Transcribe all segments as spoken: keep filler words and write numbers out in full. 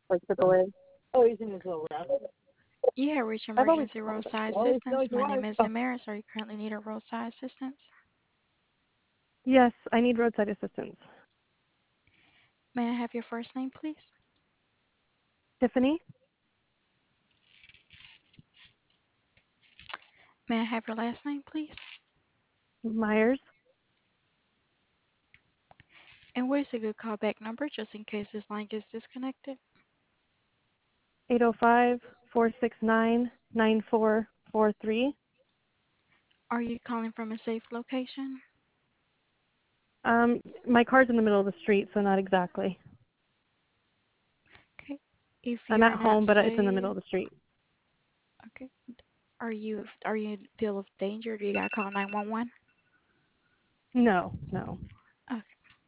like to go in. You have reached I've always emergency roadside assistance. My name is oh, Damaris. Are you currently need a roadside assistance? yes, I need roadside assistance. May I have your first name, please? Tiffany May I have your last name, please? Myers, And what is a good callback number just in case this line gets disconnected? eight oh five, four six nine, nine four four three. Are you calling from a safe location? Um, my car's in the middle of the street, so not exactly. Okay. If I'm you at are not home, but it's in the middle safe, of the street. okay. Are you are you in feel of danger? Do you gotta call nine one one? No, no. Okay.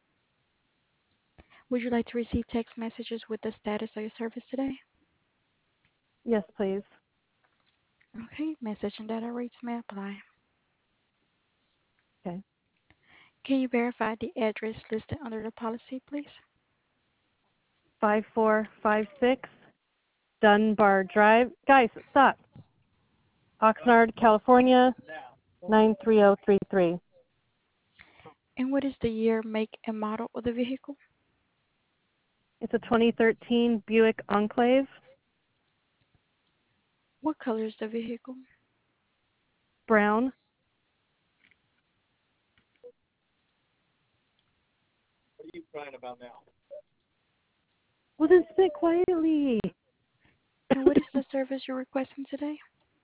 Would you like to receive text messages with the status of your service today? Yes, please. Okay. Message and data rates may apply. Okay. Can you verify the address listed under the policy, please? five four five six Dunbar Drive. Guys, stop. Oxnard, California, nine three zero three three. And what is the year, make, and model of the vehicle? It's a twenty thirteen Buick Enclave, What color is the vehicle? brown. Well, then sit quietly. And what is the service you're requesting today?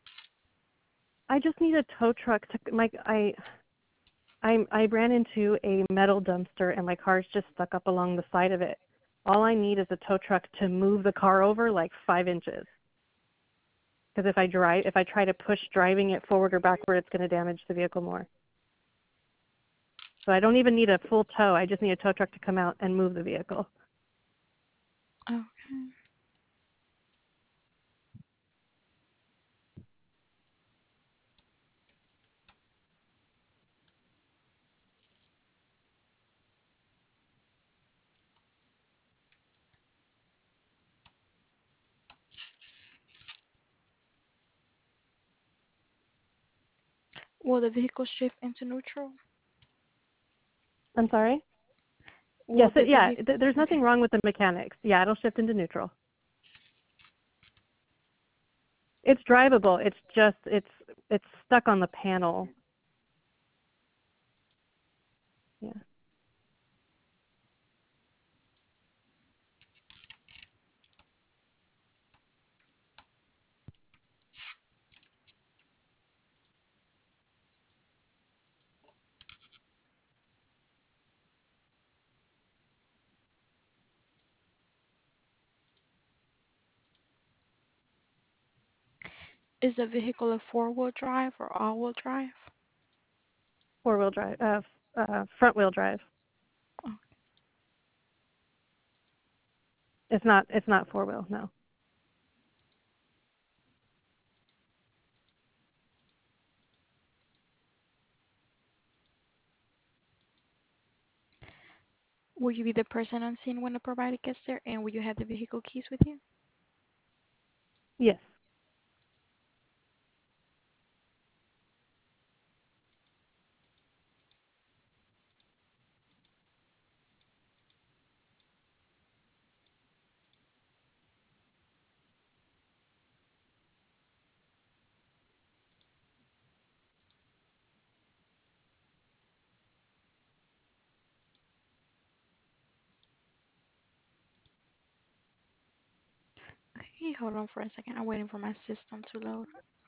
I just need a tow truck to my I I I ran into a metal dumpster and my car's just stuck up along the side of it. All I need is a tow truck to move the car over like five inches. Because if I drive, if I try to push driving it forward or backward, it's going to damage the vehicle more. So I don't even need a full tow. I just need a tow truck to come out and move the vehicle. Okay. Will the vehicle shift into neutral? I'm sorry? Will Yes, the it, yeah. vehicle? Th- there's Okay. nothing wrong with the mechanics. Yeah, it'll shift into neutral. It's drivable. It's just it's it's stuck on the panel. Yeah. Is the vehicle a four-wheel drive or all-wheel drive? Four wheel drive. Uh, uh, front wheel drive. Oh. It's not. It's not four wheel. No. Will you be the person on scene when the provider gets there, and will you have the vehicle keys with you? Yes. Okay, hold on for a second. I'm waiting for my system to load.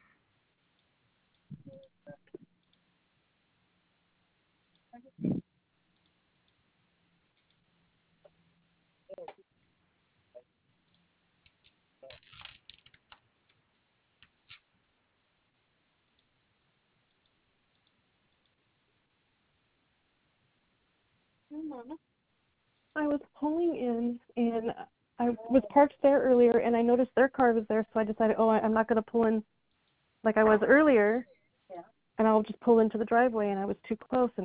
I was pulling in, and I was parked there earlier, and I noticed their car was there, so I decided, oh, I, I'm not going to pull in like I was earlier, and I'll just pull into the driveway, and I was too close, and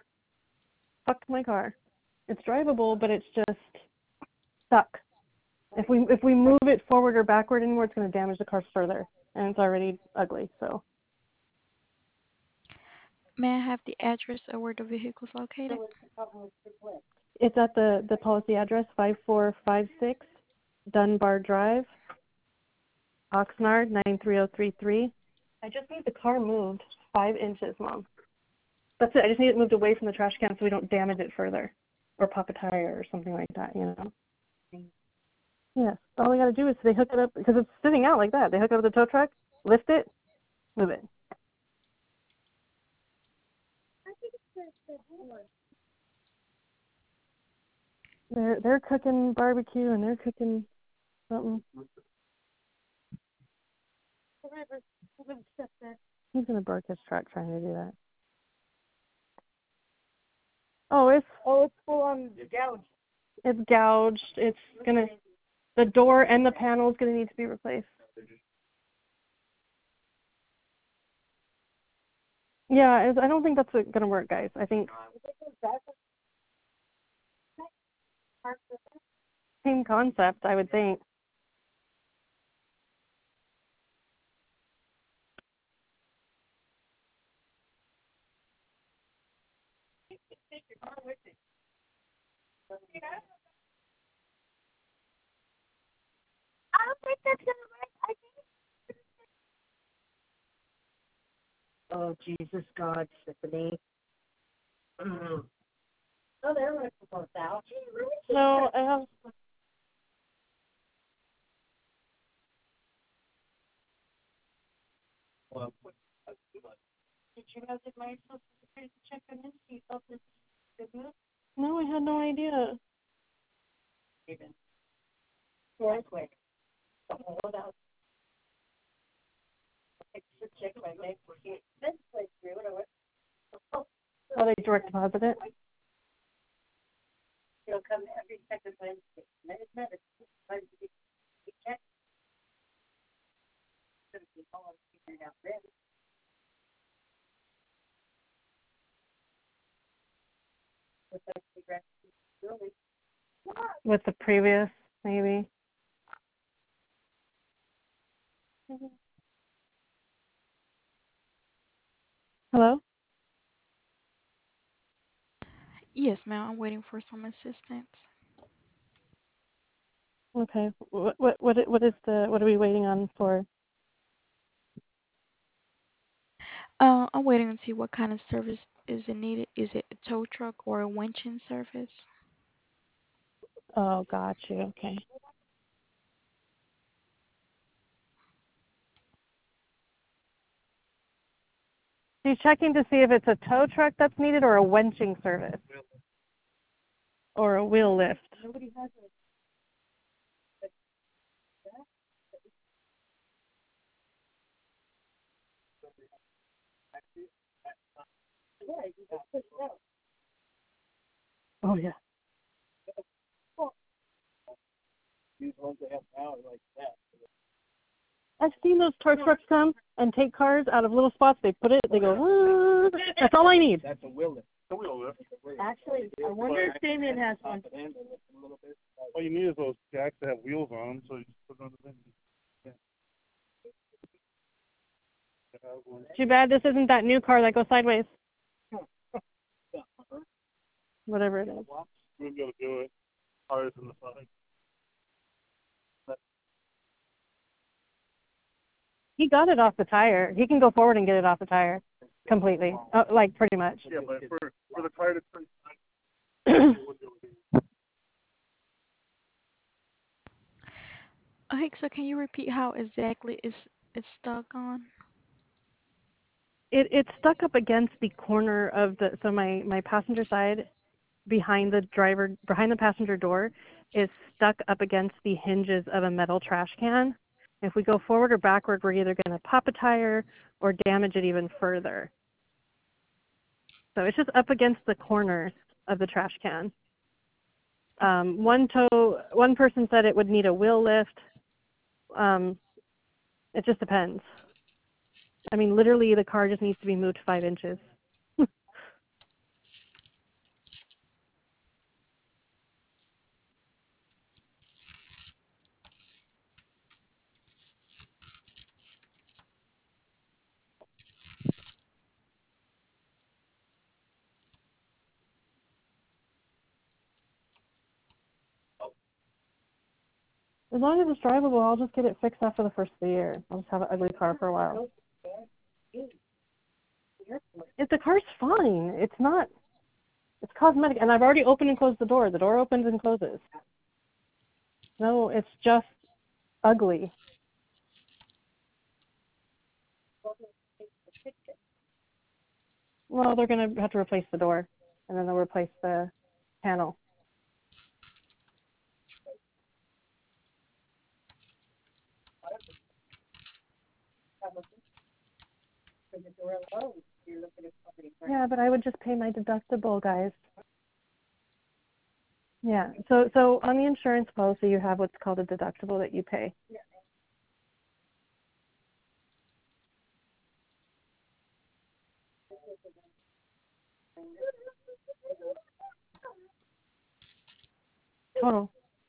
fucked my car. It's drivable, but it's just stuck. If we if we move it forward or backward anymore, it's going to damage the car further, and it's already ugly. So. May I have the address of where the vehicle is located? It's at the, the policy address, five four five six Dunbar Drive, Oxnard, nine three zero three three. I just need the car moved five inches, Mom. That's it. I just need it moved away from the trash can so we don't damage it further or pop a tire or something like that, you know? Yes. All we got to do is they hook it up, because it's sitting out like that. They hook it up with the tow truck, lift it, move it. They're, they're cooking barbecue and they're cooking something. He's going to bark his truck trying to do that. Oh, it's oh, it's full on gouged. It's gouged. It's gonna, the door and the panel is gonna need to be replaced. Yeah, it's, I don't think that's gonna work, guys. I think same concept, I would think. I don't think that's gonna work. I think. Oh Jesus God, Tiffany. Mm. Oh, they're going to both out. No, I have. Did you know that my social security check on this? You thought this was good? No, I had no idea. Even. Very quick. Hold out. I should check my bank for you. This place through it. Oh, they direct deposit it? It'll come every second Wednesday. Then it's never Wednesday. You check. It's going to be all figured out then. With the previous, maybe. Hello? Yes, ma'am. I'm waiting for some assistance. Okay. What what what what is the what are we waiting on for? Uh, I'm waiting to see what kind of service is it needed. Is it a tow truck or a winching service? Oh, got you. Okay. She's checking to see if it's a tow truck that's needed or a winching service. Or a wheel lift. Nobody has it. Oh, yeah. These ones that have power like that. I've seen those tow trucks come and take cars out of little spots. They put it, they go, ah. That's all I need. That's a wheel lift. A wheel lift. Actually, I wonder if Damien has one. All you need is those jacks that have wheels on them, so you just put them on the thing. Too bad this isn't that new car that goes sideways. Whatever it is. We'll be able to do it. Tires in the side. He got it off the tire. He can go forward and get it off the tire completely, uh, like pretty much. Yeah, but for for the tire to turn. Okay, so can you repeat how exactly it's it's stuck on? It it's stuck up against the corner of the so my my passenger side behind the driver behind the passenger door is stuck up against the hinges of a metal trash can. If we go forward or backward, we're either going to pop a tire or damage it even further. So it's just up against the corners of the trash can. Um, one tow, one person said it would need a wheel lift. Um, it just depends. I mean, literally, the car just needs to be moved five inches. As long as it's drivable, I'll just get it fixed after the first of the year. I'll just have an ugly car for a while. If the car's fine, it's not. It's cosmetic, and I've already opened and closed the door. The door opens and closes. No, it's just ugly. Well, they're going to have to replace the door, and then they'll replace the panel. Yeah, but I would just pay my deductible, guys. Yeah, so so on the insurance policy, you have what's called a deductible that you pay. Total.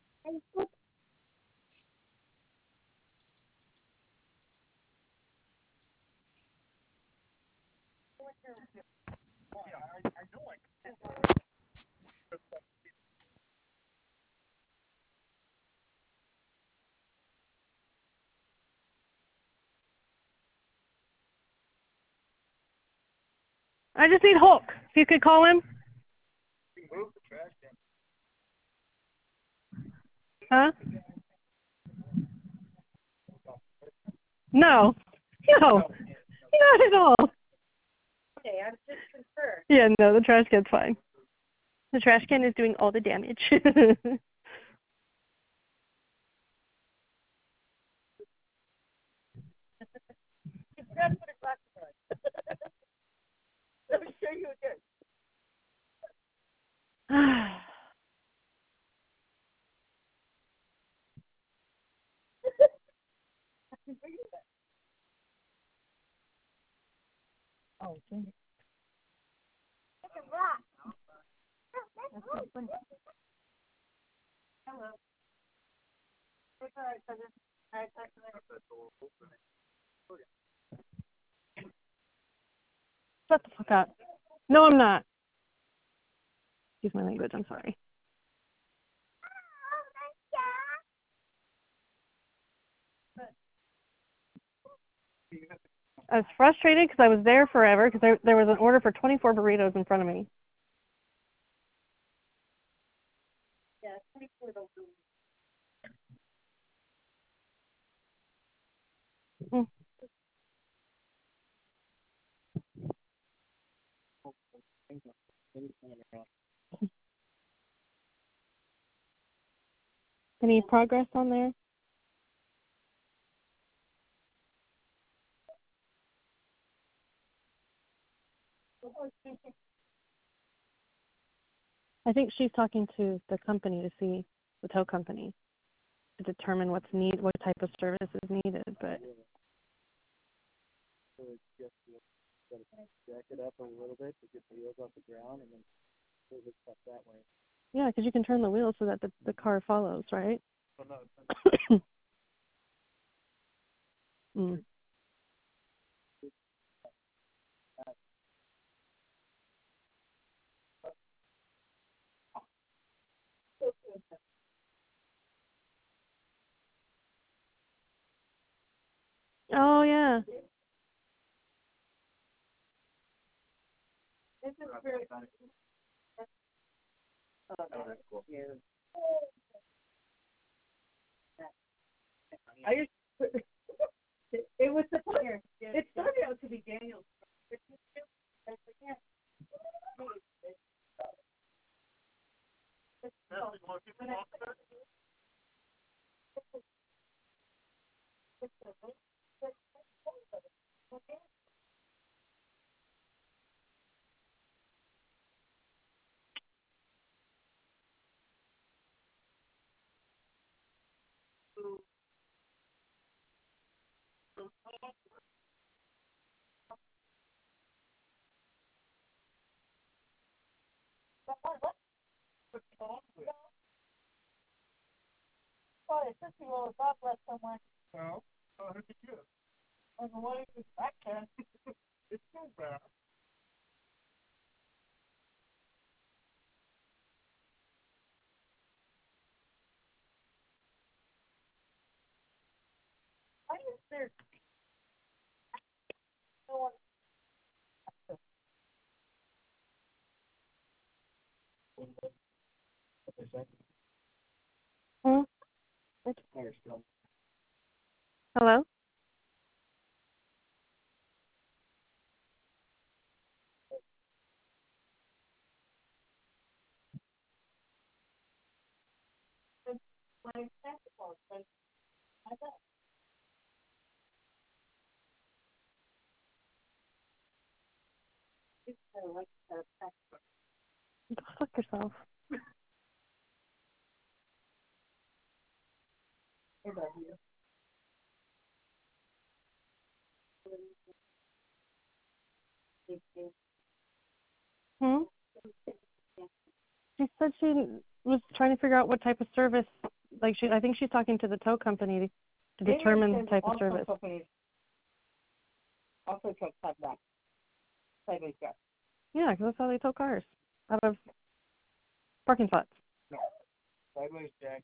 I just need Hulk. If you could call him. Huh? No. No. Not at all. Okay, I'm just concerned. Yeah, no, the trash can's fine. The trash can is doing all the damage. I'm sure you did. Oh, dang it. Hello. It's all right, cousin. All right, talk to you later. Shut the fuck up. No, I'm not. Excuse my language, I'm sorry. I was frustrated because I was there forever because there, there was an order for twenty-four burritos in front of me. Yeah, twenty-four don't do. Mm. Any progress on there? I think she's talking to the company to see, the tow company, to determine what's need, what type of service is needed. But Jack it up a little bit to get the wheels off the ground and then move it up that way. yeah, because you can turn the wheel so that the, the car follows, right? Oh, no, mm. Oh yeah. This is very oh, that's cool. Yeah. I used to, it, it was the here. It started out to be Daniel's. Oh, it's just you all God bless someone. well, uh, who'd you get? On the way to back can. It's so bad. there. Hmm? Hello? Go fuck yourself. Hmm? She said she was trying to figure out what type of service. Like she, I think she's talking to the tow company to determine the type of service. Companies also trucks have that. Sideways jack. Yeah, because that's how they tow cars out of parking spots. No. Sideways jack.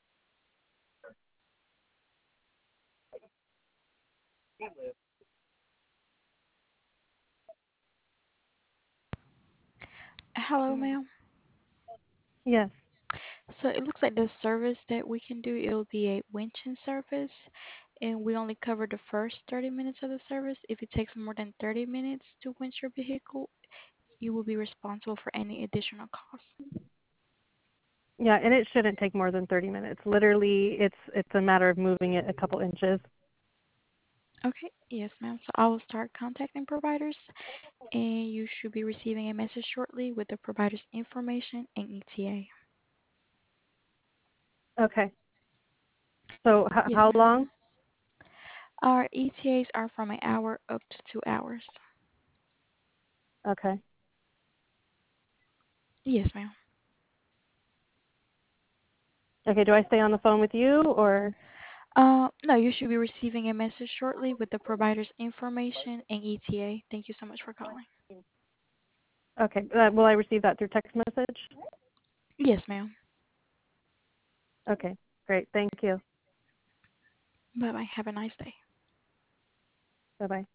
Hello, ma'am. Yes. So it looks like the service that we can do, it'll be a winching service, and we only cover the first thirty minutes of the service. If it takes more than thirty minutes to winch your vehicle, you will be responsible for any additional costs. Yeah, and it shouldn't take more than thirty minutes. Literally, it's it's a matter of moving it a couple inches. Okay, yes, ma'am. So I will start contacting providers, and you should be receiving a message shortly with the provider's information and E T A. Okay. So h- Yes, how ma'am. long? Our E T As are from an hour up to two hours. Okay. Yes, ma'am. Okay. Do I stay on the phone with you or? Uh, no, you should be receiving a message shortly with the provider's information and E T A. Thank you so much for calling. Okay. Uh, will I receive that through text message? Yes, ma'am. Okay. Great. Thank you. Bye bye. Have a nice day. Bye bye.